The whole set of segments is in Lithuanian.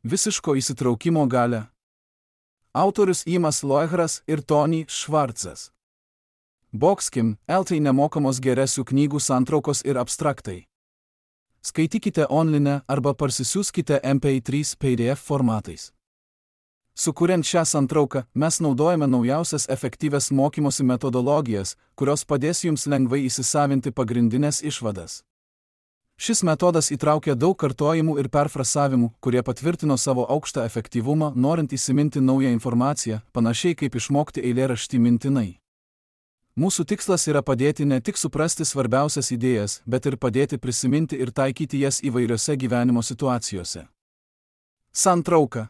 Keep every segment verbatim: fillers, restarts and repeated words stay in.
Visiško įsitraukimo galia. Autorius Imas Loihras ir Tony Schwartzas. Boxkim, eltai nemokamos geresių knygų santraukos ir abstraktai. Skaitykite online arba parsisiųskite M P trys P D F formatais. Sukuriant šią santrauką, mes naudojame naujausias efektyvias mokymosi metodologijas, kurios padės jums lengvai įsisavinti pagrindinės išvadas. Šis metodas įtraukia daug kartojimų ir perfrasavimų, kurie patvirtino savo aukštą efektyvumą, norint įsiminti naują informaciją, panašiai kaip išmokti eilėraštį mintinai. Mūsų tikslas yra padėti ne tik suprasti svarbiausias idėjas, bet ir padėti prisiminti ir taikyti jas įvairiose gyvenimo situacijose. Santrauka.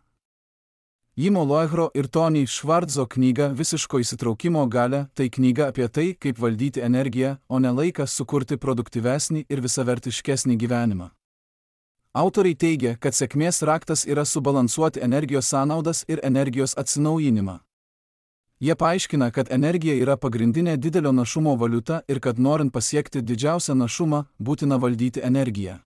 Imo Loihro ir Tony Schwartzo knyga Visiško įsitraukimo galia – tai knyga apie tai, kaip valdyti energiją, o ne laiką sukurti produktyvesnį ir visavertiškesnį gyvenimą. Autoriai teigia, kad sėkmės raktas yra subalansuoti energijos sąnaudas ir energijos atsinaujinimą. Jie paaiškina, kad energija yra pagrindinė didelio našumo valiuta ir kad norint pasiekti didžiausią našumą, būtina valdyti energiją.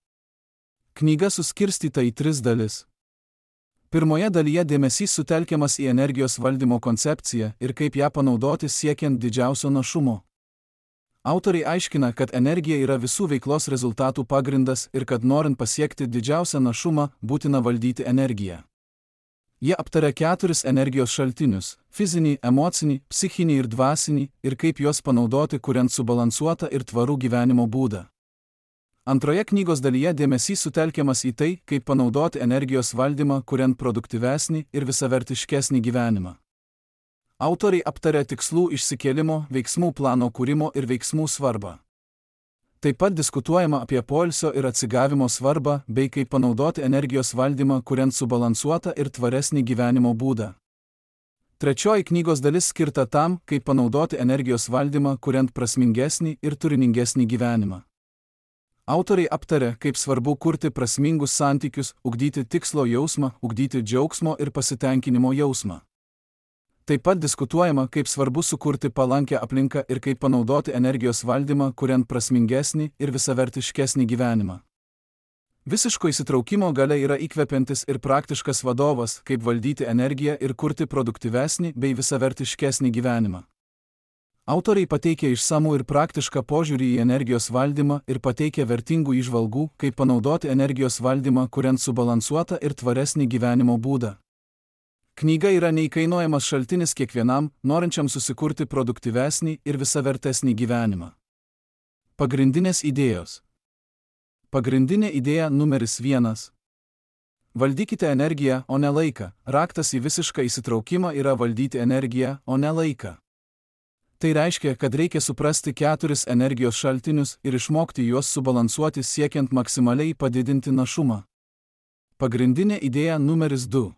Knyga suskirstyta į tris dalis. Pirmoje dalyje dėmesys sutelkiamas į energijos valdymo koncepciją ir kaip ją panaudoti siekiant didžiausio našumo. Autoriai aiškina, kad energija yra visų veiklos rezultatų pagrindas ir kad norint pasiekti didžiausią našumą, būtina valdyti energiją. Jie aptaria keturis energijos šaltinius – fizinį, emocinį, psichinį ir dvasinį, ir kaip juos panaudoti, kuriant subalansuotą ir tvarų gyvenimo būdą. Antroje knygos dalyje dėmesys sutelkiamas į tai, kaip panaudoti energijos valdymą, kuriant produktyvesnį ir visavertiškesnį gyvenimą. Autoriai aptaria tikslų išsikėlimo, veiksmų plano kūrimo ir veiksmų svarbą. Taip pat diskutuojama apie poilsio ir atsigavimo svarbą, bei kaip panaudoti energijos valdymą, kuriant subalansuotą ir tvaresnį gyvenimo būdą. Trečioji knygos dalis skirta tam, kaip panaudoti energijos valdymą, kuriant prasmingesnį ir turiningesnį gyvenimą. Autoriai aptaria, kaip svarbu kurti prasmingus santykius, ugdyti tikslo jausmą, ugdyti džiaugsmo ir pasitenkinimo jausmą. Taip pat diskutuojama, kaip svarbu sukurti palankę aplinką ir kaip panaudoti energijos valdymą, kuriant prasmingesnį ir visavertiškesnį gyvenimą. Visiško įsitraukimo galia yra įkvepiantis ir praktiškas vadovas, kaip valdyti energiją ir kurti produktyvesnį bei visavertiškesnį gyvenimą. Autoriai pateikia išsamų ir praktišką požiūrį į energijos valdymą ir pateikia vertingų įžvalgų, kaip panaudoti energijos valdymą, kuriant subalansuotą ir tvaresnį gyvenimo būdą. Knyga yra neįkainojamas šaltinis kiekvienam, norinčiam susikurti produktyvesnį ir visavertesnį gyvenimą. Pagrindinės idėjos. Pagrindinė idėja numeris vienas. Valdykite energiją, o ne laiką. Raktas į visišką įsitraukimą yra valdyti energiją, o ne laiką. Tai reiškia, kad reikia suprasti keturis energijos šaltinius ir išmokti juos subalansuoti siekiant maksimaliai padidinti našumą. Pagrindinė idėja numeris du.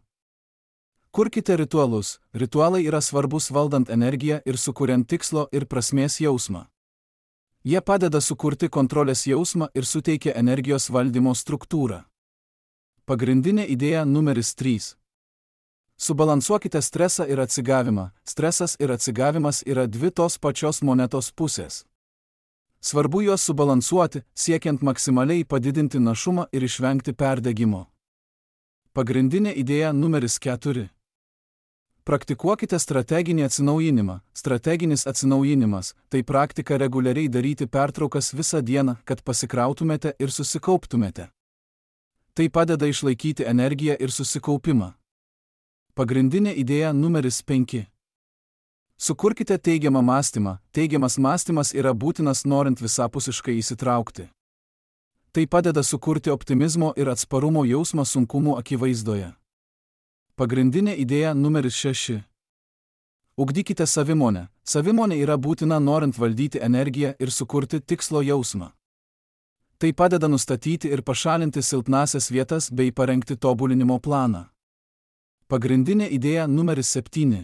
Kurkite ritualus. Ritualai yra svarbus valdant energiją ir sukuriant tikslo ir prasmės jausmą. Jie padeda sukurti kontrolės jausmą ir suteikia energijos valdymo struktūrą. Pagrindinė idėja numeris trys. Subalansuokite stresą ir atsigavimą. Stresas ir atsigavimas yra dvi tos pačios monetos pusės. Svarbu juos subalansuoti, siekiant maksimaliai padidinti našumą ir išvengti perdegimo. Pagrindinė idėja numeris keturi. Praktikuokite strateginį atsinaujinimą. Strateginis atsinaujinimas – tai praktika reguliariai daryti pertraukas visą dieną, kad pasikrautumėte ir susikauptumėte. Tai padeda išlaikyti energiją ir susikaupimą. Pagrindinė idėja numeris penki. Sukurkite teigiamą mąstymą. Teigiamas mąstymas yra būtinas norint visapusiškai įsitraukti. Tai padeda sukurti optimizmo ir atsparumo jausmą sunkumų akivaizdoje. Pagrindinė idėja numeris šeši. Ugdykite savimonę. Savimonė yra būtina norint valdyti energiją ir sukurti tikslo jausmą. Tai padeda nustatyti ir pašalinti silpnąsias vietas bei parengti tobulinimo planą. Pagrindinė idėja numeris septyni.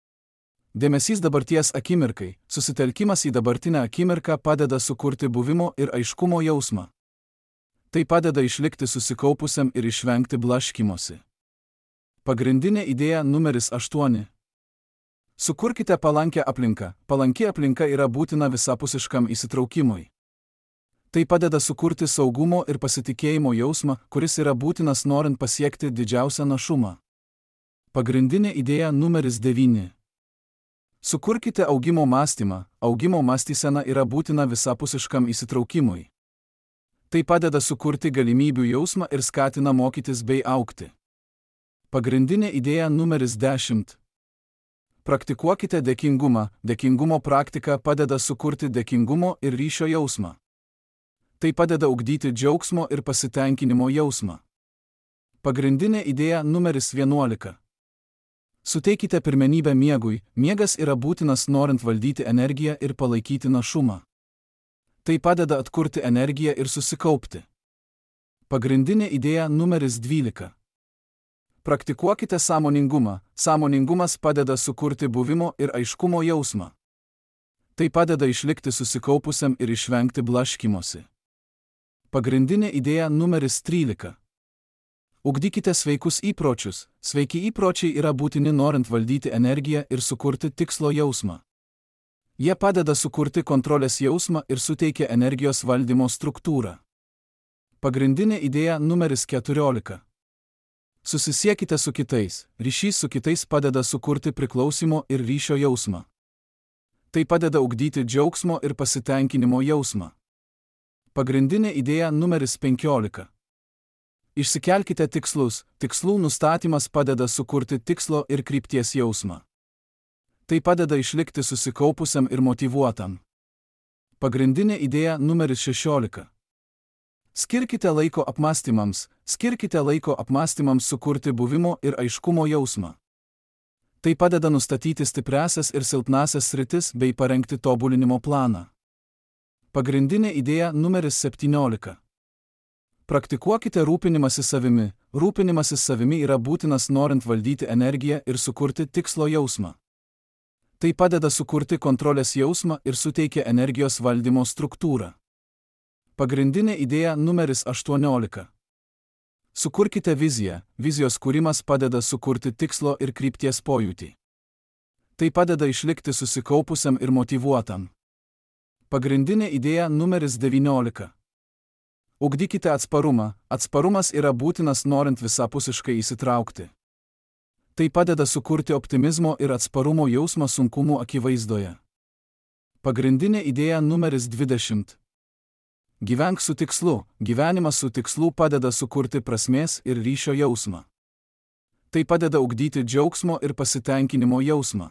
Dėmesys dabarties akimirkai. Susitelkimas į dabartinę akimirką padeda sukurti buvimo ir aiškumo jausmą. Tai padeda išlikti susikaupusiam ir išvengti blaškymosi. Pagrindinė idėja numeris aštuoni. Sukurkite palankę aplinką. Palanki aplinka yra būtina visapusiškam įsitraukimui. Tai padeda sukurti saugumo ir pasitikėjimo jausmą, kuris yra būtinas norint pasiekti didžiausią našumą. Pagrindinė idėja numeris devyni. Sukurkite augimo mąstymą. Augimo mąstysena yra būtina visapusiškam įsitraukimui. Tai padeda sukurti galimybių jausmą ir skatina mokytis bei augti. Pagrindinė idėja numeris dešimt. Praktikuokite dėkingumą. Dėkingumo praktika padeda sukurti dėkingumo ir ryšio jausmą. Tai padeda ugdyti džiaugsmo ir pasitenkinimo jausmą. Pagrindinė idėja numeris vienuolika. Suteikite pirmenybę miegui. Miegas yra būtinas norint valdyti energiją ir palaikyti našumą. Tai padeda atkurti energiją ir susikaupti. Pagrindinė idėja numeris dvylika. Praktikuokite sąmoningumą. Sąmoningumas padeda sukurti buvimo ir aiškumo jausmą. Tai padeda išlikti susikaupusiam ir išvengti blaškymosi. Pagrindinė idėja numeris trylika. Ugdykite sveikus įpročius. Sveiki įpročiai yra būtini norint valdyti energiją ir sukurti tikslo jausmą. Jie padeda sukurti kontrolės jausmą ir suteikia energijos valdymo struktūrą. Pagrindinė idėja numeris keturiolika. Susisiekite su kitais. Ryšys su kitais padeda sukurti priklausimo ir ryšio jausmą. Tai padeda ugdyti džiaugsmo ir pasitenkinimo jausmą. Pagrindinė idėja numeris penkiolika. Išsikelkite tikslus. Tikslų nustatymas padeda sukurti tikslo ir krypties jausmą. Tai padeda išlikti susikaupusiam ir motyvuotam. Pagrindinė idėja numeris šešiolika. Skirkite laiko apmąstymams. Skirkite laiko apmąstymams sukurti buvimo ir aiškumo jausmą. Tai padeda nustatyti stipriasias ir silpnasias sritis bei parengti tobulinimo planą. Pagrindinė idėja numeris septyniolika. Praktikuokite rūpinimąsi savimi. Rūpinimasis savimi yra būtinas norint valdyti energiją ir sukurti tikslo jausmą. Tai padeda sukurti kontrolės jausmą ir suteikia energijos valdymo struktūrą. Pagrindinė idėja numeris aštuoniolika. Sukurkite viziją. Vizijos kūrimas padeda sukurti tikslo ir krypties pojūtį. Tai padeda išlikti susikaupusiam ir motyvuotam. Pagrindinė idėja numeris devyniolika. Ugdykite atsparumą. Atsparumas yra būtinas norint visapusiškai įsitraukti. Tai padeda sukurti optimizmo ir atsparumo jausmą sunkumų akivaizdoje. Pagrindinė idėja numeris dvidešimt. Gyvenk su tikslu. Gyvenimas su tikslu padeda sukurti prasmės ir ryšio jausmą. Tai padeda ugdyti džiaugsmo ir pasitenkinimo jausmą.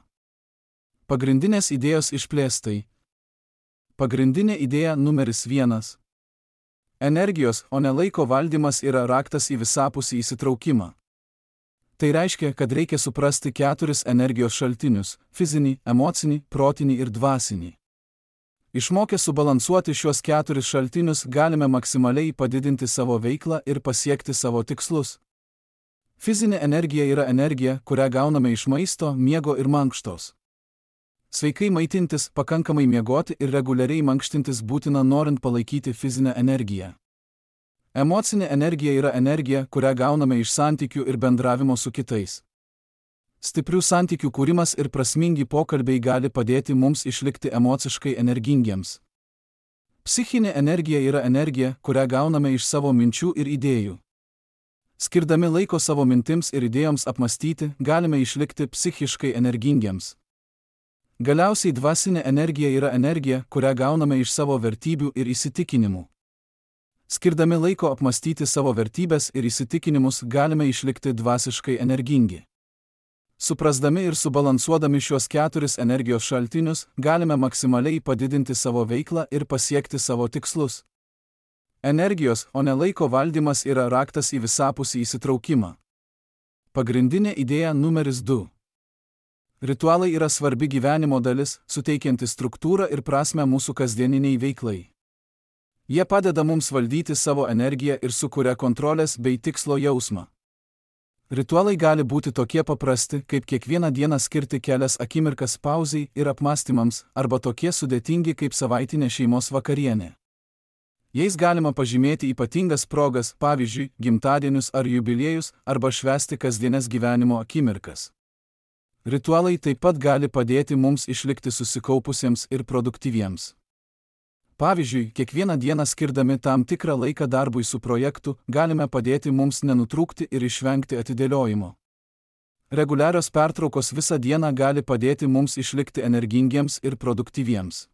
Pagrindinės idėjos išplėstai. Pagrindinė idėja numeris vienas. Energijos, o ne laiko valdymas yra raktas į visapusį įsitraukimą. Tai reiškia, kad reikia suprasti keturis energijos šaltinius – fizinį, emocinį, protinį ir dvasinį. Išmokę subalansuoti šiuos keturis šaltinius galime maksimaliai padidinti savo veiklą ir pasiekti savo tikslus. Fizinė energija yra energija, kurią gauname iš maisto, miego ir mankštos. Sveikai maitintis, pakankamai miegoti ir reguliariai mankštintis būtina norint palaikyti fizinę energiją. Emocinė energija yra energija, kurią gauname iš santykių ir bendravimo su kitais. Stiprių santykių kūrimas ir prasmingi pokalbiai gali padėti mums išlikti emociškai energingiems. Psichinė energija yra energija, kurią gauname iš savo minčių ir idėjų. Skirdami laiko savo mintims ir idėjoms apmąstyti, galime išlikti psichiškai energingiems. Galiausiai dvasinė energija yra energija, kurią gauname iš savo vertybių ir įsitikinimų. Skirdami laiko apmąstyti savo vertybės ir įsitikinimus galime išlikti dvasiškai energingi. Suprasdami ir subalansuodami šios keturis energijos šaltinius, galime maksimaliai padidinti savo veiklą ir pasiekti savo tikslus. Energijos, o ne laiko valdymas yra raktas į visapusį įsitraukimą. Pagrindinė idėja numeris du. Ritualai yra svarbi gyvenimo dalis, suteikianti struktūrą ir prasmę mūsų kasdieniniai veiklai. Jie padeda mums valdyti savo energiją ir sukuria kontrolės bei tikslo jausmą. Ritualai gali būti tokie paprasti, kaip kiekvieną dieną skirti kelias akimirkas pauzei ir apmąstymams, arba tokie sudėtingi kaip savaitinė šeimos vakarienė. Jais galima pažymėti ypatingas progas, pavyzdžiui, gimtadienius ar jubiliejus, arba švęsti kasdienes gyvenimo akimirkas. Ritualai taip pat gali padėti mums išlikti susikaupusiems ir produktyviems. Pavyzdžiui, kiekvieną dieną skirdami tam tikrą laiką darbui su projektu, galime padėti mums nenutrūkti ir išvengti atidėliojimo. Reguliarios pertraukos visą dieną gali padėti mums išlikti energingiems ir produktyviems.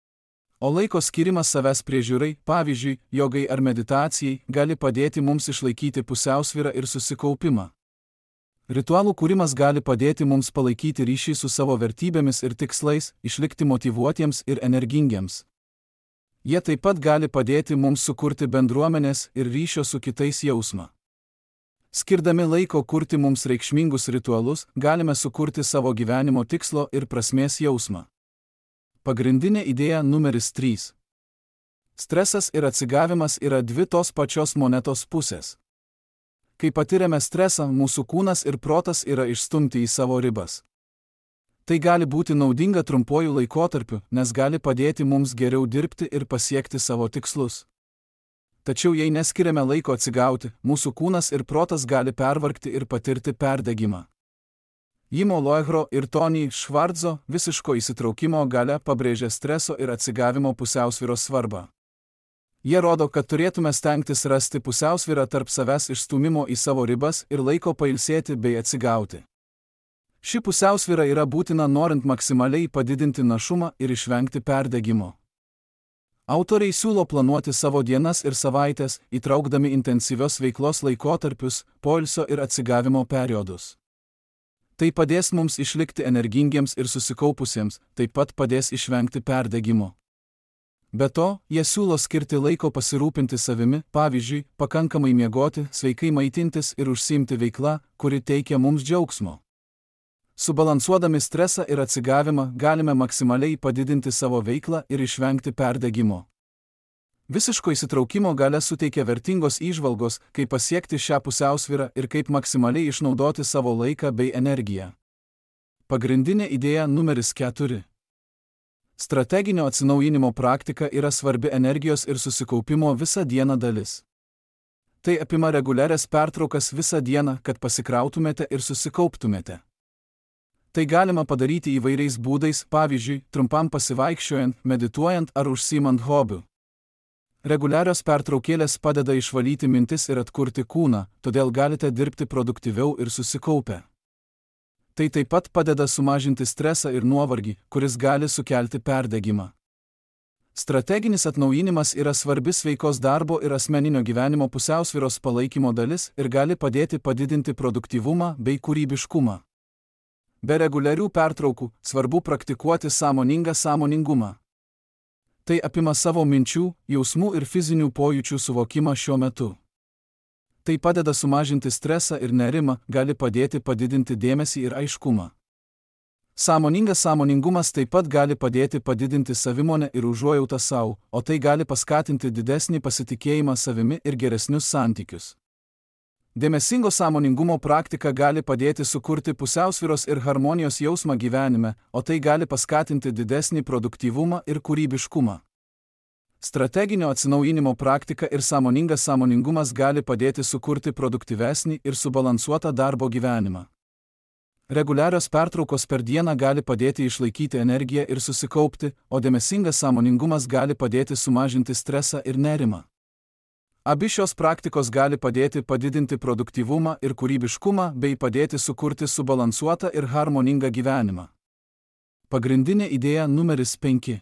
O laiko skirimas savęs priežiūrai, pavyzdžiui, jogai ar meditacijai, gali padėti mums išlaikyti pusiausvyrą ir susikaupimą. Ritualų kūrimas gali padėti mums palaikyti ryšį su savo vertybėmis ir tikslais, išlikti motyvuotiems ir energingiems. Jie taip pat gali padėti mums sukurti bendruomenės ir ryšio su kitais jausmą. Skirdami laiko kurti mums reikšmingus ritualus, galime sukurti savo gyvenimo tikslo ir prasmės jausmą. Pagrindinė idėja numeris trys. Stresas ir atsigavimas yra dvi tos pačios monetos pusės. Kai patiriame stresą, mūsų kūnas ir protas yra išstumti į savo ribas. Tai gali būti naudinga trumpuoju laikotarpiu, nes gali padėti mums geriau dirbti ir pasiekti savo tikslus. Tačiau jei neskiriame laiko atsigauti, mūsų kūnas ir protas gali pervargti ir patirti perdegimą. Jimo Loegro ir Tony Schwartzo visiško įsitraukimo galia pabrėžia streso ir atsigavimo pusiausvyros svarbą. Jie rodo, kad turėtume stengtis rasti pusiausvyrą tarp savęs išstūmimo į savo ribas ir laiko pailsėti bei atsigauti. Ši pusiausvyra yra būtina norint maksimaliai padidinti našumą ir išvengti perdegimo. Autoriai siūlo planuoti savo dienas ir savaitės, įtraukdami intensyvios veiklos laikotarpius, poilsio ir atsigavimo periodus. Tai padės mums išlikti energingiems ir susikaupusiems, taip pat padės išvengti perdegimo. Be to, jie siūlo skirti laiko pasirūpinti savimi, pavyzdžiui, pakankamai miegoti, sveikai maitintis ir užsiimti veikla, kuri teikia mums džiaugsmo. Subalansuodami stresą ir atsigavimą, galime maksimaliai padidinti savo veiklą ir išvengti perdegimo. Visiško įsitraukimo galia suteikia vertingos įžvalgos, kaip pasiekti šią pusiausvyrą ir kaip maksimaliai išnaudoti savo laiką bei energiją. Pagrindinė idėja numeris keturi. Strateginio atsinaujinimo praktika yra svarbi energijos ir susikaupimo visą dieną dalis. Tai apima reguliarias pertraukas visą dieną, kad pasikrautumėte ir susikauptumėte. Tai galima padaryti įvairiais būdais, pavyzdžiui, trumpam pasivaikščiojant, medituojant ar užsiimant hobiu. Reguliarios pertraukėlės padeda išvalyti mintis ir atkurti kūną, todėl galite dirbti produktyviau ir susikaupę. Tai taip pat padeda sumažinti stresą ir nuovargį, kuris gali sukelti perdegimą. Strateginis atnaujinimas yra svarbi sveikos darbo ir asmeninio gyvenimo pusiausvyros palaikymo dalis ir gali padėti padidinti produktyvumą bei kūrybiškumą. Be reguliarių pertraukų svarbu praktikuoti sąmoningą sąmoningumą. Tai apima savo minčių, jausmų ir fizinių pojūčių suvokimą šiuo metu. Tai padeda sumažinti stresą ir nerimą, gali padėti padidinti dėmesį ir aiškumą. Sąmoningas sąmoningumas taip pat gali padėti padidinti savimonę ir užuojautą savo, o tai gali paskatinti didesnį pasitikėjimą savimi ir geresnius santykius. Dėmesingo sąmoningumo praktika gali padėti sukurti pusiausvyros ir harmonijos jausmą gyvenime, o tai gali paskatinti didesnį produktyvumą ir kūrybiškumą. Strateginio atsinaujinimo praktika ir sąmoningas sąmoningumas gali padėti sukurti produktyvesnį ir subalansuotą darbo gyvenimą. Reguliarios pertraukos per dieną gali padėti išlaikyti energiją ir susikaupti, o dėmesingas sąmoningumas gali padėti sumažinti stresą ir nerimą. Abi šios praktikos gali padėti padidinti produktyvumą ir kūrybiškumą bei padėti sukurti subalansuotą ir harmoningą gyvenimą. Pagrindinė idėja numeris penki.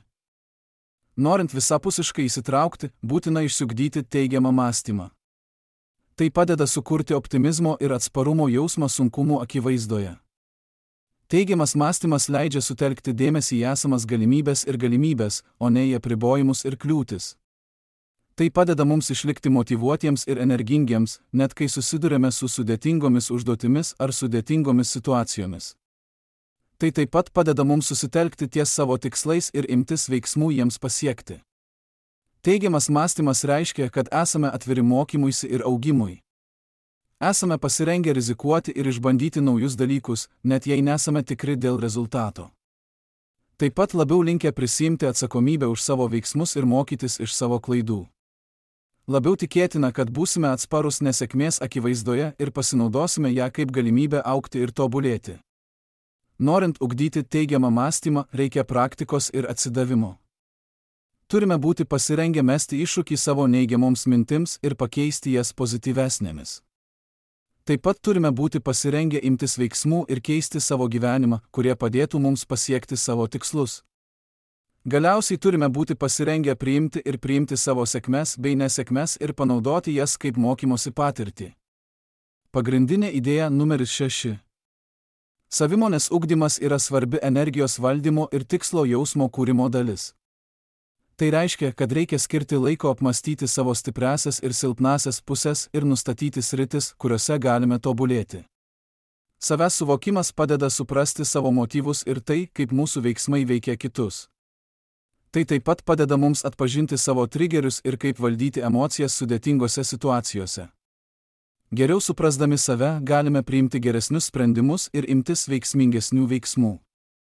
Norint visapusiškai įsitraukti, būtina išsiugdyti teigiamą mąstymą. Tai padeda sukurti optimizmo ir atsparumo jausmą sunkumų akivaizdoje. Teigiamas mąstymas leidžia sutelkti dėmesį į esamas galimybės ir galimybės, o ne į apribojimus ir kliūtis. Tai padeda mums išlikti motyvuotiems ir energingiems, net kai susidurėme su sudėtingomis užduotimis ar sudėtingomis situacijomis. Tai taip pat padeda mums susitelkti ties savo tikslais ir imtis veiksmų jiems pasiekti. Teigiamas mąstymas reiškia, kad esame atviri mokymuisi ir augimui. Esame pasirengę rizikuoti ir išbandyti naujus dalykus, net jei nesame tikri dėl rezultato. Taip pat labiau linkę prisiimti atsakomybę už savo veiksmus ir mokytis iš savo klaidų. Labiau tikėtina, kad būsime atsparus nesėkmės akivaizdoje ir pasinaudosime ją kaip galimybę augti ir tobulėti. Norint ugdyti teigiamą mąstymą, reikia praktikos ir atsidavimo. Turime būti pasirengę mesti iššūkį savo neigiamoms mintims ir pakeisti jas pozityvesnėmis. Taip pat turime būti pasirengę imtis veiksmų ir keisti savo gyvenimą, kurie padėtų mums pasiekti savo tikslus. Galiausiai turime būti pasirengę priimti ir priimti savo sėkmes bei nesėkmes ir panaudoti jas kaip mokymosi patirtį. Pagrindinė idėja numeris šeši. Savimonės ugdymas yra svarbi energijos valdymo ir tikslo jausmo kūrimo dalis. Tai reiškia, kad reikia skirti laiko apmastyti savo stipriąsias ir silpnąsias pusės ir nustatyti sritis, kuriuose galime tobulėti. Savęs suvokimas padeda suprasti savo motyvus ir tai, kaip mūsų veiksmai veikia kitus. Tai taip pat padeda mums atpažinti savo trigerius ir kaip valdyti emocijas sudėtingose situacijose. Geriau suprasdami save, galime priimti geresnius sprendimus ir imtis veiksmingesnių veiksmų.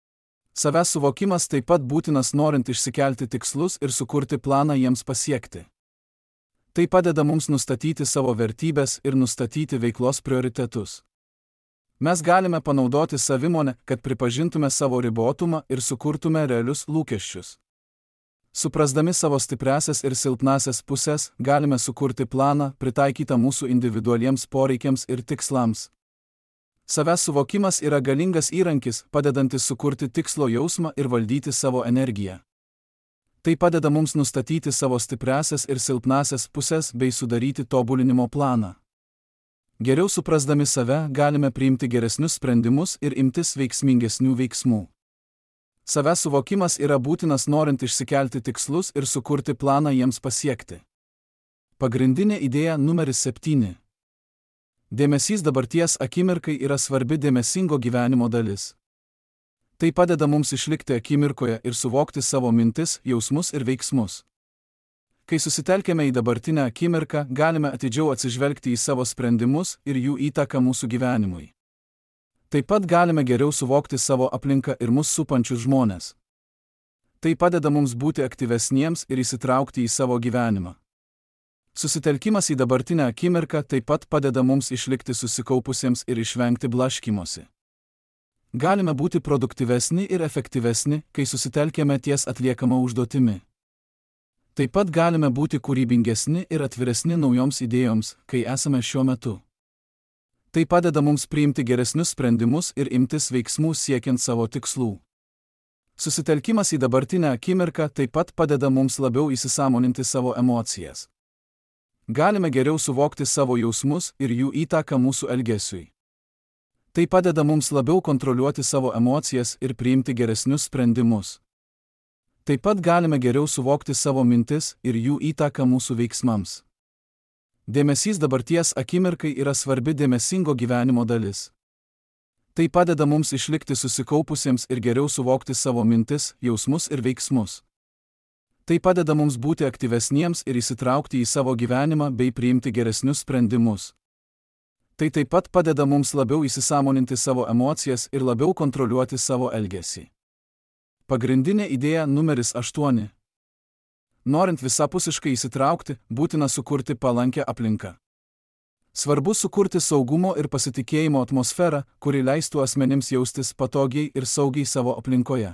Savęs suvokimas taip pat būtinas norint išsikelti tikslus ir sukurti planą jiems pasiekti. Tai padeda mums nustatyti savo vertybės ir nustatyti veiklos prioritetus. Mes galime panaudoti savimonę, kad pripažintume savo ribotumą ir sukurtume realius lūkesčius. Suprasdami savo stipriąsias ir silpnąsias pusės, galime sukurti planą, pritaikytą mūsų individualiems poreikiams ir tikslams. Savęs suvokimas yra galingas įrankis, padedantis sukurti tikslo jausmą ir valdyti savo energiją. Tai padeda mums nustatyti savo stipriąsias ir silpnąsias pusės bei sudaryti tobulinimo planą. Geriau suprasdami save, galime priimti geresnius sprendimus ir imtis veiksmingesnių veiksmų. Savęs suvokimas yra būtinas norint išsikelti tikslus ir sukurti planą jiems pasiekti. Pagrindinė idėja numeris septyni. Dėmesys dabarties akimirkai yra svarbi dėmesingo gyvenimo dalis. Tai padeda mums išlikti akimirkoje ir suvokti savo mintis, jausmus ir veiksmus. Kai susitelkėme į dabartinę akimirką, galime atidžiau atsižvelgti į savo sprendimus ir jų įtaką mūsų gyvenimui. Taip pat galime geriau suvokti savo aplinką ir mus supančius žmones. Tai padeda mums būti aktyvesniems ir įsitraukti į savo gyvenimą. Susitelkimas į dabartinę akimirką taip pat padeda mums išlikti susikaupusiems ir išvengti blaškymosi. Galime būti produktyvesni ir efektyvesni, kai susitelkėme ties atliekama užduotimi. Taip pat galime būti kūrybingesni ir atviresni naujoms idėjoms, kai esame šiuo metu. Tai padeda mums priimti geresnius sprendimus ir imtis veiksmų siekiant savo tikslų. Susitelkimas į dabartinę akimirką taip pat padeda mums labiau įsisąmoninti savo emocijas. Galime geriau suvokti savo jausmus ir jų įtaką mūsų elgesiui. Tai padeda mums labiau kontroliuoti savo emocijas ir priimti geresnius sprendimus. Taip pat galime geriau suvokti savo mintis ir jų įtaką mūsų veiksmams. Dėmesys dabarties akimirkai yra svarbi dėmesingo gyvenimo dalis. Tai padeda mums išlikti susikaupusiems ir geriau suvokti savo mintis, jausmus ir veiksmus. Tai padeda mums būti aktyvesniems ir įsitraukti į savo gyvenimą bei priimti geresnius sprendimus. Tai taip pat padeda mums labiau įsisąmoninti savo emocijas ir labiau kontroliuoti savo elgesį. Pagrindinė idėja numeris aštuoni. Norint visapusiškai įsitraukti, būtina sukurti palankią aplinką. Svarbu sukurti saugumo ir pasitikėjimo atmosferą, kuri leistų asmenims jaustis patogiai ir saugiai savo aplinkoje.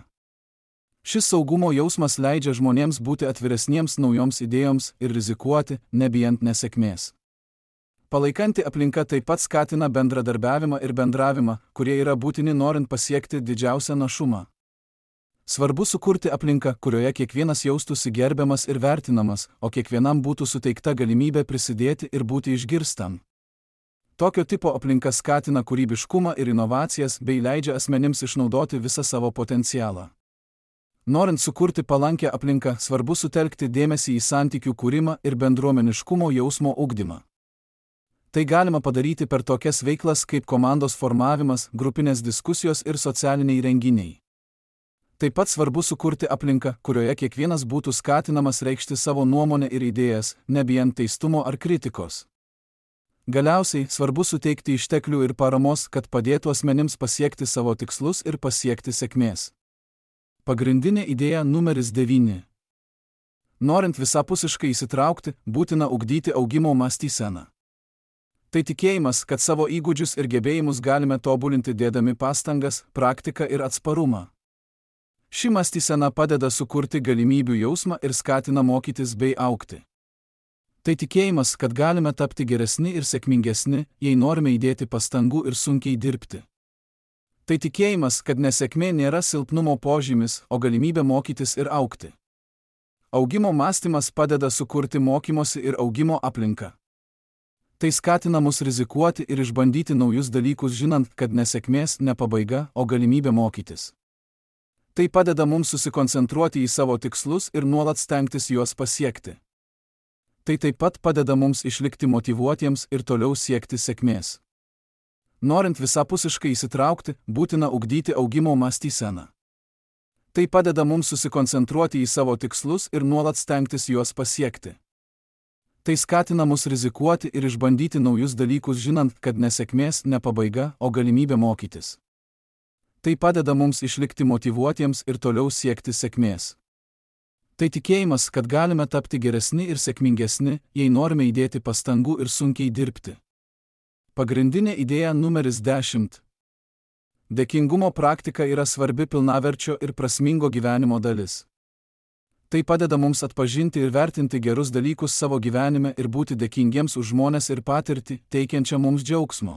Šis saugumo jausmas leidžia žmonėms būti atviresniems naujoms idėjoms ir rizikuoti, nebijant nesėkmės. Palaikanti aplinka taip pat skatina bendradarbiavimą ir bendravimą, kurie yra būtini norint pasiekti didžiausią našumą. Svarbu sukurti aplinką, kurioje kiekvienas jaustųsi gerbiamas ir vertinamas, o kiekvienam būtų suteikta galimybė prisidėti ir būti išgirstam. Tokio tipo aplinka skatina kūrybiškumą ir inovacijas bei leidžia asmenims išnaudoti visą savo potencialą. Norint sukurti palankę aplinką, svarbu sutelkti dėmesį į santykių kūrimą ir bendruomeniškumo jausmo ugdymą. Tai galima padaryti per tokias veiklas kaip komandos formavimas, grupinės diskusijos ir socialiniai renginiai. Taip pat svarbu sukurti aplinką, kurioje kiekvienas būtų skatinamas reikšti savo nuomonę ir idėjas, nebijant teistumo ar kritikos. Galiausiai, svarbu suteikti išteklių ir paramos, kad padėtų asmenims pasiekti savo tikslus ir pasiekti sėkmės. Pagrindinė idėja numeris devyni. Norint visapusiškai įsitraukti, būtina ugdyti augimo mąstyseną. Tai tikėjimas, kad savo įgūdžius ir gebėjimus galime tobulinti dėdami pastangas, praktiką ir atsparumą. Ši mąstysena padeda sukurti galimybių jausmą ir skatina mokytis bei augti. Tai tikėjimas, kad galime tapti geresni ir sėkmingesni, jei norime įdėti pastangų ir sunkiai dirbti. Tai tikėjimas, kad nesėkmė nėra silpnumo požymis, o galimybė mokytis ir augti. Augimo mąstymas padeda sukurti mokymosi ir augimo aplinką. Tai skatina mus rizikuoti ir išbandyti naujus dalykus, žinant, kad nesėkmės ne pabaiga, o galimybė mokytis. Tai padeda mums susikoncentruoti į savo tikslus ir nuolat stengtis juos pasiekti. Tai taip pat padeda mums išlikti motyvuotiems ir toliau siekti sėkmės. Norint visapusiškai įsitraukti, būtina ugdyti augimo mąstyseną. Tai padeda mums susikoncentruoti į savo tikslus ir nuolat stengtis juos pasiekti. Tai skatina mus rizikuoti ir išbandyti naujus dalykus, žinant, kad nesėkmės ne pabaiga, o galimybė mokytis. Tai padeda mums išlikti motyvuotiems ir toliau siekti sėkmės. Tai tikėjimas, kad galime tapti geresni ir sėkmingesni, jei norime įdėti pastangų ir sunkiai dirbti. Pagrindinė idėja numeris dešimt. Dėkingumo praktika yra svarbi pilnaverčio ir prasmingo gyvenimo dalis. Tai padeda mums atpažinti ir vertinti gerus dalykus savo gyvenime ir būti dėkingiems už žmones ir patirtį, teikiančią mums džiaugsmo.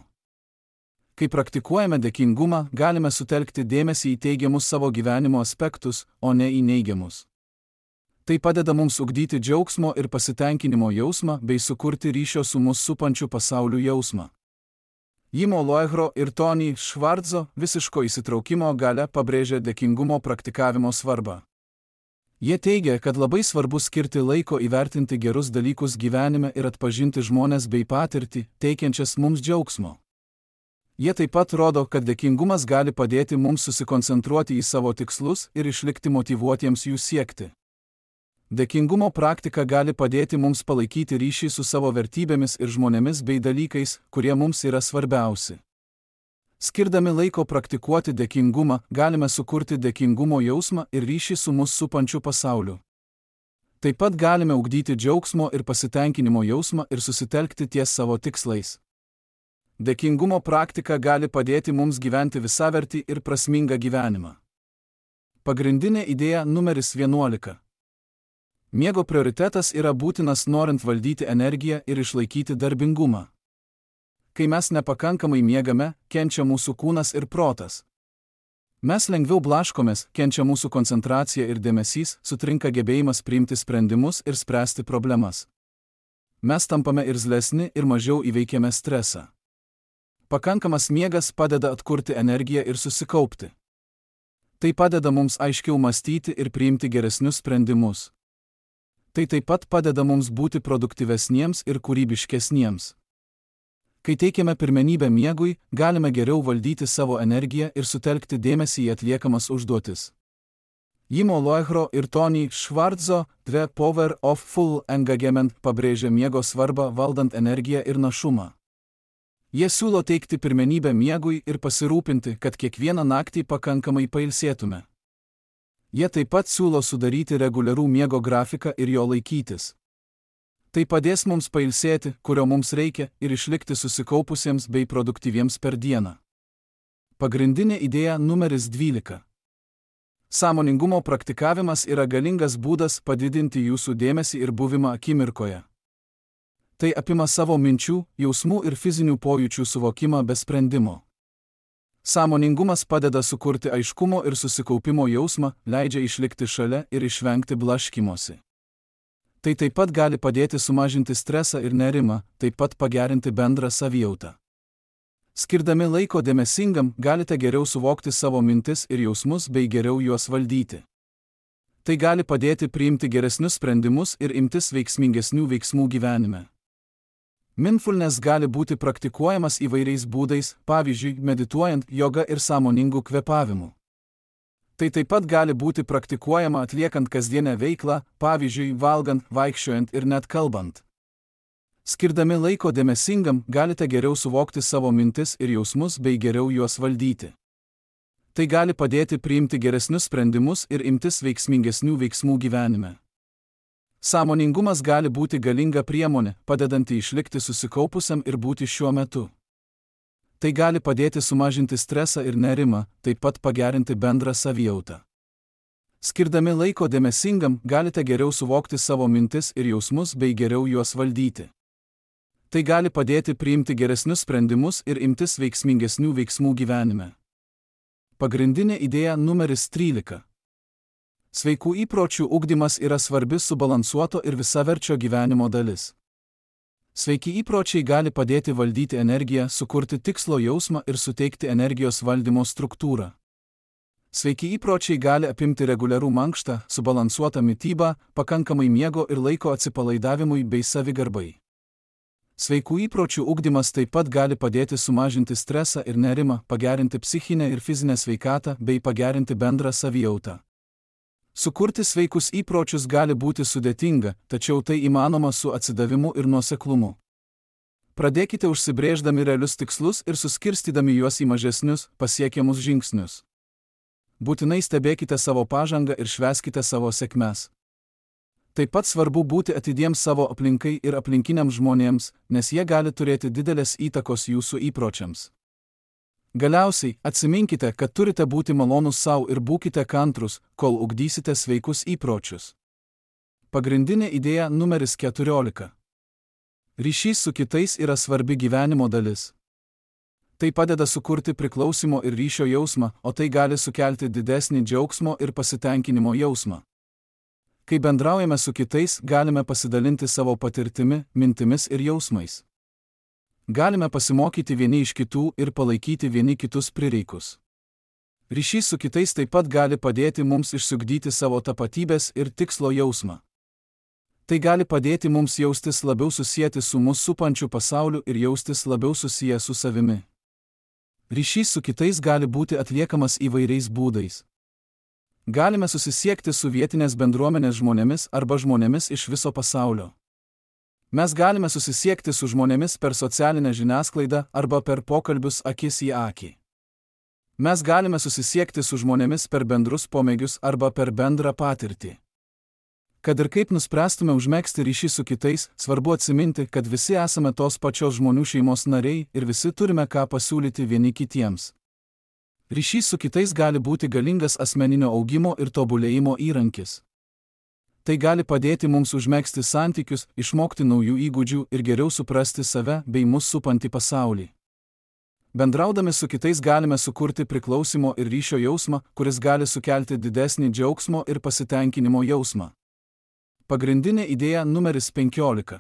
Kai praktikuojame dėkingumą, galime sutelkti dėmesį į teigiamus savo gyvenimo aspektus, o ne į neigiamus. Tai padeda mums ugdyti džiaugsmo ir pasitenkinimo jausmą bei sukurti ryšio su mus supančiu pasauliu jausmą. Jimo Loegro ir Tony Schwartzo visiško įsitraukimo galia pabrėžia dėkingumo praktikavimo svarbą. Jie teigia, kad labai svarbu skirti laiko įvertinti gerus dalykus gyvenime ir atpažinti žmones bei patirtį, teikiančias mums džiaugsmo. Jie taip pat rodo, kad dėkingumas gali padėti mums susikoncentruoti į savo tikslus ir išlikti motyvuotiems jų siekti. Dėkingumo praktika gali padėti mums palaikyti ryšį su savo vertybėmis ir žmonėmis bei dalykais, kurie mums yra svarbiausi. Skirdami laiko praktikuoti dėkingumą, galime sukurti dėkingumo jausmą ir ryšį su mus supančiu pasauliu. Taip pat galime ugdyti džiaugsmo ir pasitenkinimo jausmą ir susitelkti ties savo tikslais. Dėkingumo praktika gali padėti mums gyventi visavertį ir prasmingą gyvenimą. Pagrindinė idėja numeris vienuolika. Miego prioritetas yra būtinas norint valdyti energiją ir išlaikyti darbingumą. Kai mes nepakankamai miegame, kenčia mūsų kūnas ir protas. Mes lengviau blaškomės, kenčia mūsų koncentracija ir dėmesys, sutrinka gebėjimas priimti sprendimus ir spręsti problemas. Mes tampame irzlesni ir mažiau įveikiame stresą. Pakankamas miegas padeda atkurti energiją ir susikaupti. Tai padeda mums aiškiau mąstyti ir priimti geresnius sprendimus. Tai taip pat padeda mums būti produktyvesniems ir kūrybiškesniems. Kai teikiame pirmenybę miegui, galime geriau valdyti savo energiją ir sutelkti dėmesį į atliekamas užduotis. Jimo Loegro ir Tony Schwartzo The Power of Full Engagement pabrėžia miego svarbą valdant energiją ir našumą. Jie siūlo teikti pirmenybę miegui ir pasirūpinti, kad kiekvieną naktį pakankamai pailsėtume. Jie taip pat siūlo sudaryti reguliarų miego grafiką ir jo laikytis. Tai padės mums pailsėti, kurio mums reikia, ir išlikti susikaupusiems bei produktyviems per dieną. Pagrindinė idėja numeris dvylika. Sąmoningumo praktikavimas yra galingas būdas padidinti jūsų dėmesį ir buvimą akimirkoje. Tai apima savo minčių, jausmų ir fizinių pojūčių suvokimą be sprendimo. Sąmoningumas padeda sukurti aiškumo ir susikaupimo jausmą, leidžia išlikti šalia ir išvengti blaškymosi. Tai taip pat gali padėti sumažinti stresą ir nerimą, taip pat pagerinti bendrą savijautą. Skirdami laiko dėmesingam, galite geriau suvokti savo mintis ir jausmus bei geriau juos valdyti. Tai gali padėti priimti geresnius sprendimus ir imtis veiksmingesnių veiksmų gyvenime. Mindfulness gali būti praktikuojamas įvairiais būdais, pavyzdžiui, medituojant, joga ir sąmoningu kvėpavimu. Tai taip pat gali būti praktikuojama atliekant kasdienę veiklą, pavyzdžiui, valgant, vaikščiojant ir net kalbant. Skirdami laiko dėmesingam, galite geriau suvokti savo mintis ir jausmus bei geriau juos valdyti. Tai gali padėti priimti geresnius sprendimus ir imtis veiksmingesnių veiksmų gyvenime. Sąmoningumas gali būti galinga priemonė, padedanti išlikti susikaupusiam ir būti šiuo metu. Tai gali padėti sumažinti stresą ir nerimą, taip pat pagerinti bendrą savijautą. Skirdami laiko dėmesingam, galite geriau suvokti savo mintis ir jausmus bei geriau juos valdyti. Tai gali padėti priimti geresnius sprendimus ir imtis veiksmingesnių veiksmų gyvenime. Pagrindinė idėja numeris trylika. Sveikų įpročių ugdymas yra svarbi subalansuoto ir visaverčio gyvenimo dalis. Sveiki įpročiai gali padėti valdyti energiją, sukurti tikslo jausmą ir suteikti energijos valdymo struktūrą. Sveiki įpročiai gali apimti reguliarų mankštą, subalansuotą mitybą, pakankamai miego ir laiko atsipalaidavimui bei savigarbai. Sveikų įpročių ugdymas taip pat gali padėti sumažinti stresą ir nerimą, pagerinti psichinę ir fizinę sveikatą bei pagerinti bendrą savijautą. Sukurti sveikus įpročius gali būti sudėtinga, tačiau tai įmanoma su atsidavimu ir nuoseklumu. Pradėkite užsibrėždami realius tikslus ir suskirstydami juos į mažesnius, pasiekiamus žingsnius. Būtinai stebėkite savo pažangą ir švęskite savo sėkmes. Taip pat svarbu būti atidiems savo aplinkai ir aplinkiniams žmonėms, nes jie gali turėti didelės įtakos jūsų įpročiams. Galiausiai, atsiminkite, kad turite būti malonūs savo ir būkite kantrus, kol ugdysite sveikus įpročius. Pagrindinė idėja numeris keturiolika. Ryšys su kitais yra svarbi gyvenimo dalis. Tai padeda sukurti priklausimo ir ryšio jausmą, o tai gali sukelti didesnį džiaugsmo ir pasitenkinimo jausmą. Kai bendraujame su kitais, galime pasidalinti savo patirtimi, mintimis ir jausmais. Galime pasimokyti vieni iš kitų ir palaikyti vieni kitus prireikus. Ryšys su kitais taip pat gali padėti mums išsiugdyti savo tapatybės ir tikslo jausmą. Tai gali padėti mums jaustis labiau susieti su mus supančiu pasauliu ir jaustis labiau susiję su savimi. Ryšys su kitais gali būti atliekamas įvairiais būdais. Galime susisiekti su vietinės bendruomenės žmonėmis arba žmonėmis iš viso pasaulio. Mes galime susisiekti su žmonėmis per socialinę žiniasklaidą arba per pokalbius akis į akį. Mes galime susisiekti su žmonėmis per bendrus pomėgius arba per bendrą patirtį. Kad ir kaip nuspręstume užmegzti ryšį su kitais, svarbu atsiminti, kad visi esame tos pačios žmonių šeimos nariai ir visi turime ką pasiūlyti vieni kitiems. Ryšys su kitais gali būti galingas asmeninio augimo ir tobulėjimo įrankis. Tai gali padėti mums užmegzti santykius, išmokti naujų įgūdžių ir geriau suprasti save bei mus supantį pasaulį. Bendraudami su kitais galime sukurti priklausimo ir ryšio jausmą, kuris gali sukelti didesnį džiaugsmo ir pasitenkinimo jausmą. Pagrindinė idėja numeris penkiolika.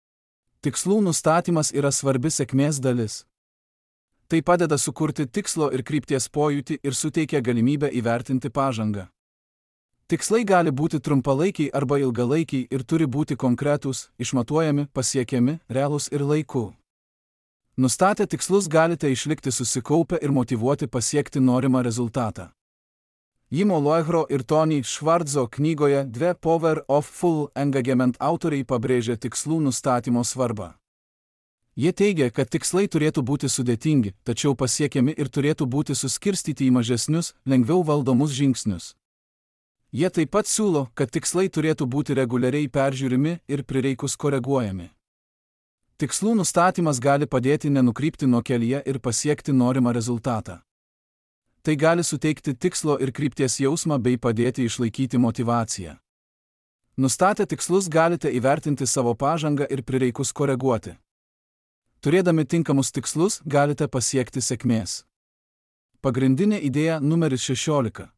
Tikslų nustatymas yra svarbi sėkmės dalis. Tai padeda sukurti tikslo ir krypties pojūtį ir suteikia galimybę įvertinti pažangą. Tikslai gali būti trumpalaikiai arba ilgalaikiai ir turi būti konkretūs, išmatuojami, pasiekiami, realūs ir laiku. Nustatę tikslus galite išlikti susikaupę ir motyvuoti pasiekti norimą rezultatą. Jimo Loegro ir Tony Schwartzo knygoje The Power of Full Engagement autoriai pabrėžia tikslų nustatymo svarbą. Jie teigia, kad tikslai turėtų būti sudėtingi, tačiau pasiekiami ir turėtų būti suskirstyti į mažesnius, lengviau valdomus žingsnius. Jie taip pat siūlo, kad tikslai turėtų būti reguliariai peržiūrimi ir prireikus koreguojami. Tikslų nustatymas gali padėti nenukrypti nuo kelyje ir pasiekti norimą rezultatą. Tai gali suteikti tikslo ir krypties jausmą bei padėti išlaikyti motyvaciją. Nustatę tikslus galite įvertinti savo pažangą ir prireikus koreguoti. Turėdami tinkamus tikslus galite pasiekti sėkmės. Pagrindinė idėja numeris šešiolika.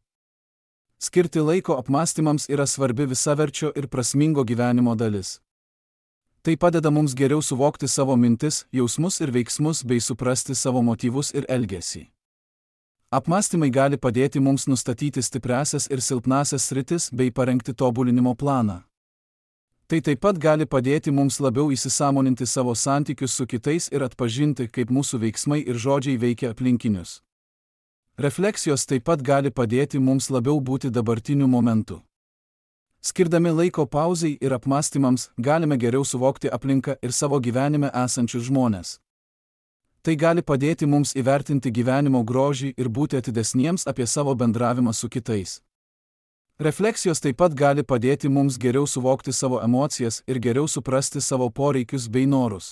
Skirti laiko apmąstymams yra svarbi visaverčio ir prasmingo gyvenimo dalis. Tai padeda mums geriau suvokti savo mintis, jausmus ir veiksmus bei suprasti savo motyvus ir elgesį. Apmąstymai gali padėti mums nustatyti stipriąsias ir silpnąsias sritis bei parengti tobulinimo planą. Tai taip pat gali padėti mums labiau įsisąmoninti savo santykius su kitais ir atpažinti, kaip mūsų veiksmai ir žodžiai veikia aplinkinius. Refleksijos taip pat gali padėti mums labiau būti dabartiniu momentu. Skirdami laiko pauzai ir apmąstymams, galime geriau suvokti aplinką ir savo gyvenime esančius žmones. Tai gali padėti mums įvertinti gyvenimo grožį ir būti atidesniems apie savo bendravimą su kitais. Refleksijos taip pat gali padėti mums geriau suvokti savo emocijas ir geriau suprasti savo poreikius bei norus.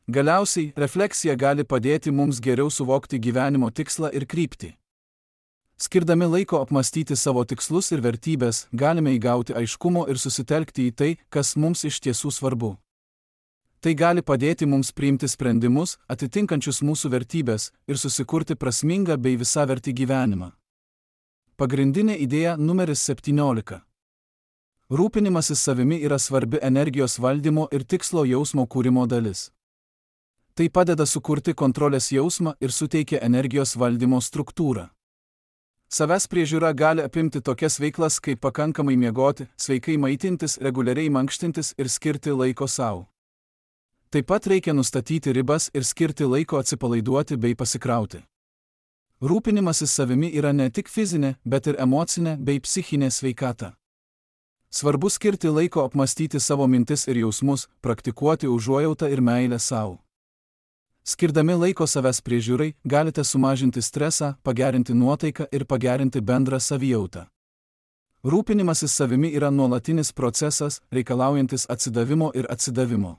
Galiausiai, refleksija gali padėti mums geriau suvokti gyvenimo tikslą ir kryptį. Skirdami laiko apmastyti savo tikslus ir vertybės, galime įgauti aiškumo ir susitelkti į tai, kas mums iš tiesų svarbu. Tai gali padėti mums priimti sprendimus, atitinkančius mūsų vertybės, ir susikurti prasmingą bei visavertį gyvenimą. Pagrindinė idėja numeris septyniolika. Rūpinimasis savimi yra svarbi energijos valdymo ir tikslo jausmo kūrimo dalis. Tai padeda sukurti kontrolės jausmą ir suteikia energijos valdymo struktūrą. Savęs priežiūra gali apimti tokias veiklas kaip pakankamai miegoti, sveikai maitintis, reguliariai mankštintis ir skirti laiko savo. Taip pat reikia nustatyti ribas ir skirti laiko atsipalaiduoti bei pasikrauti. Rūpinimasis savimi yra ne tik fizinė, bet ir emocinė bei psichinė sveikata. Svarbu skirti laiko apmastyti savo mintis ir jausmus, praktikuoti užuojautą ir meilę savo. Skirdami laiko savęs priežiūrai, galite sumažinti stresą, pagerinti nuotaiką ir pagerinti bendrą savijautą. Rūpinimasis savimi yra nuolatinis procesas, reikalaujantis atsidavimo ir atsidavimo.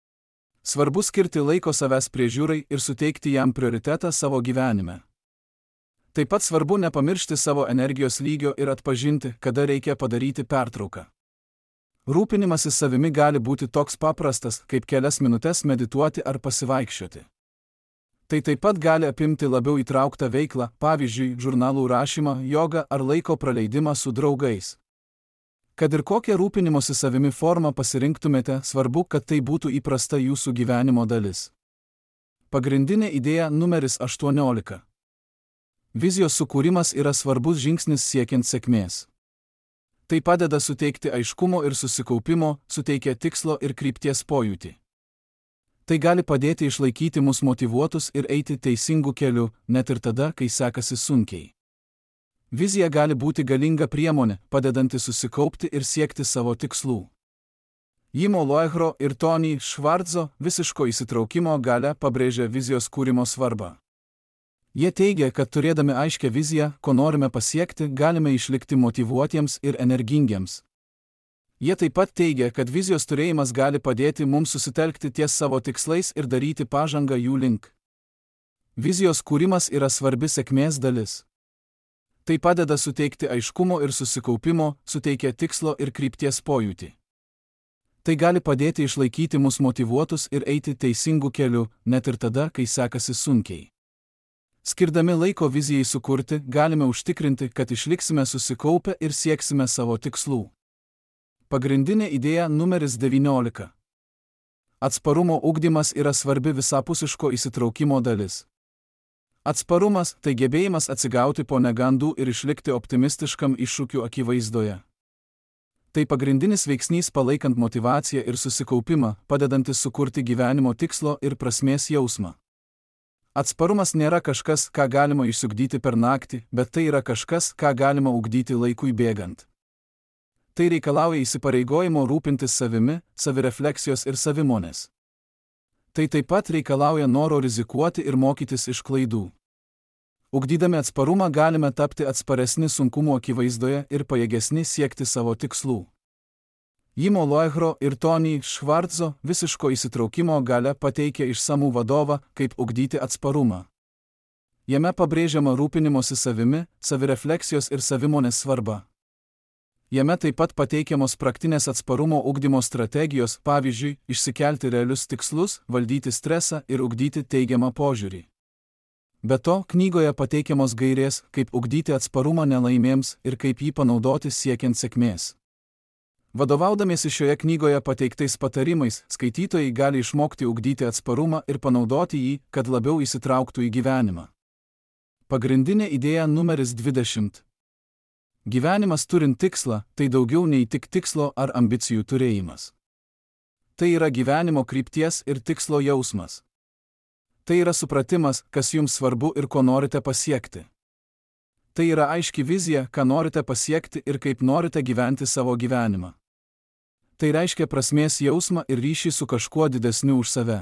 Svarbu skirti laiko savęs priežiūrai ir suteikti jam prioritetą savo gyvenime. Taip pat svarbu nepamiršti savo energijos lygio ir atpažinti, kada reikia padaryti pertrauką. Rūpinimasis savimi gali būti toks paprastas, kaip kelias minutes medituoti ar pasivaikščioti. Tai taip pat gali apimti labiau įtrauktą veiklą, pavyzdžiui, žurnalų rašymą, jogą ar laiko praleidimą su draugais. Kad ir kokią rūpinimosi savimi formą pasirinktumėte, svarbu, kad tai būtų įprasta jūsų gyvenimo dalis. Pagrindinė idėja numeris aštuoniolika. Vizijos sukūrimas yra svarbus žingsnis siekiant sėkmės. Tai padeda suteikti aiškumo ir susikaupimo, suteikia tikslo ir krypties pojūtį. Tai gali padėti išlaikyti mus motyvuotus ir eiti teisingu keliu, net ir tada, kai sekasi sunkiai. Vizija gali būti galinga priemonė, padedanti susikaupti ir siekti savo tikslų. Jimo Loehro ir Tony Schwartzo visiško įsitraukimo galia pabrėžia vizijos kūrimo svarbą. Jie teigia, kad turėdami aiškią viziją, ko norime pasiekti, galime išlikti motyvuotiems ir energingiems. Jie taip pat teigia, kad vizijos turėjimas gali padėti mums susitelkti ties savo tikslais ir daryti pažangą jų link. Vizijos kūrimas yra svarbi sėkmės dalis. Tai padeda suteikti aiškumo ir susikaupimo, suteikia tikslo ir krypties pojūtį. Tai gali padėti išlaikyti mus motyvuotus ir eiti teisingu keliu, net ir tada, kai sekasi sunkiai. Skirdami laiko vizijai sukurti, galime užtikrinti, kad išliksime susikaupę ir sieksime savo tikslų. Pagrindinė idėja numeris devyniolika. Atsparumo ugdymas yra svarbi visapusiško įsitraukimo dalis. Atsparumas – tai gebėjimas atsigauti po negandų ir išlikti optimistiškam iššūkių akivaizdoje. Tai pagrindinis veiksnys palaikant motyvaciją ir susikaupimą, padedantis sukurti gyvenimo tikslo ir prasmės jausmą. Atsparumas nėra kažkas, ką galima išsiugdyti per naktį, bet tai yra kažkas, ką galima ugdyti laikui bėgant. Tai reikalauja įsipareigojimo rūpintis savimi, savirefleksijos ir savimonės. Tai taip pat reikalauja noro rizikuoti ir mokytis iš klaidų. Ugdydami atsparumą galime tapti atsparesni sunkumų akivaizdoje ir pajėgesni siekti savo tikslų. Jimo Loehro ir Tony Schwartzo visiško įsitraukimo galia pateikia išsamų vadovą, kaip ugdyti atsparumą. Jame pabrėžiama rūpinimosi savimi, savirefleksijos ir savimonės svarba. Jame taip pat pateikiamos praktinės atsparumo ugdymo strategijos, pavyzdžiui, išsikelti realius tikslus, valdyti stresą ir ugdyti teigiamą požiūrį. Be to, knygoje pateikiamos gairės, kaip ugdyti atsparumą nelaimėms ir kaip jį panaudoti siekiant sėkmės. Vadovaudamiesi šioje knygoje pateiktais patarimais, skaitytojai gali išmokti ugdyti atsparumą ir panaudoti jį, kad labiau įsitrauktų į gyvenimą. Pagrindinė idėja numeris dvidešimt. Gyvenimas turint tikslą, tai daugiau nei tik tikslo ar ambicijų turėjimas. Tai yra gyvenimo krypties ir tikslo jausmas. Tai yra supratimas, kas jums svarbu ir ko norite pasiekti. Tai yra aiški vizija, ką norite pasiekti ir kaip norite gyventi savo gyvenimą. Tai reiškia prasmės jausmą ir ryšį su kažkuo didesniu už save.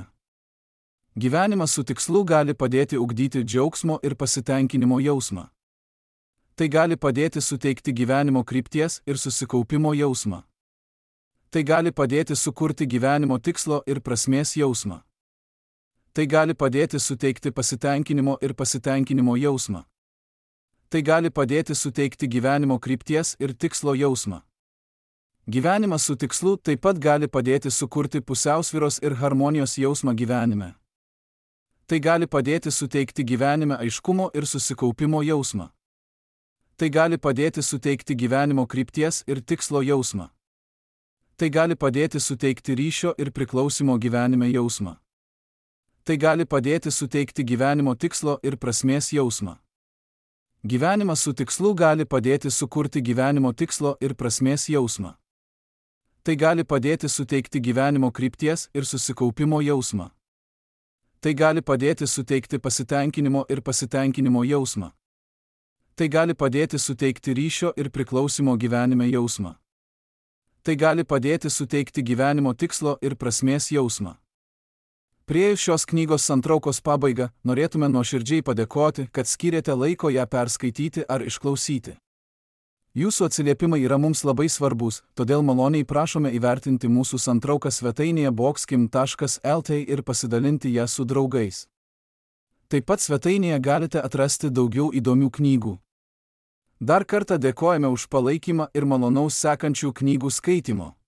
Gyvenimas su tikslu gali padėti ugdyti džiaugsmo ir pasitenkinimo jausmą. Tai gali padėti suteikti gyvenimo krypties ir susikaupimo jausmą. Tai gali padėti sukurti gyvenimo tikslo ir prasmės jausmą. Tai gali padėti suteikti pasitenkinimo ir pasitenkinimo jausmą. Tai gali padėti suteikti gyvenimo krypties ir tikslo jausmą. Gyvenimas su tikslu taip pat gali padėti sukurti pusiausvyros ir harmonijos jausmą gyvenime. Tai gali padėti suteikti gyvenime aiškumo ir susikaupimo jausmą. Tai gali padėti suteikti gyvenimo krypties ir tikslo jausmą. Tai gali padėti suteikti ryšio ir priklausimo gyvenime jausmą. Tai gali padėti suteikti gyvenimo tikslo ir prasmės jausmą. Gyvenimas su tikslu gali padėti sukurti gyvenimo tikslo ir prasmės jausmą. Tai gali padėti suteikti gyvenimo krypties ir susikaupimo jausmą. Tai gali padėti suteikti pasitenkinimo ir pasitenkinimo jausmą. Tai gali padėti suteikti ryšio ir priklausimo gyvenime jausmą. Tai gali padėti suteikti gyvenimo tikslo ir prasmės jausmą. Priėjus šios knygos santraukos pabaigą, norėtume nuoširdžiai padėkoti, kad skyrėte laiko ją perskaityti ar išklausyti. Jūsų atsiliepimai yra mums labai svarbus, todėl maloniai prašome įvertinti mūsų santrauką svetainėje boxkim taškas el t ir pasidalinti ją su draugais. Taip pat svetainėje galite atrasti daugiau įdomių knygų. Dar kartą dėkojame už palaikymą ir malonaus sekančių knygų skaitimo.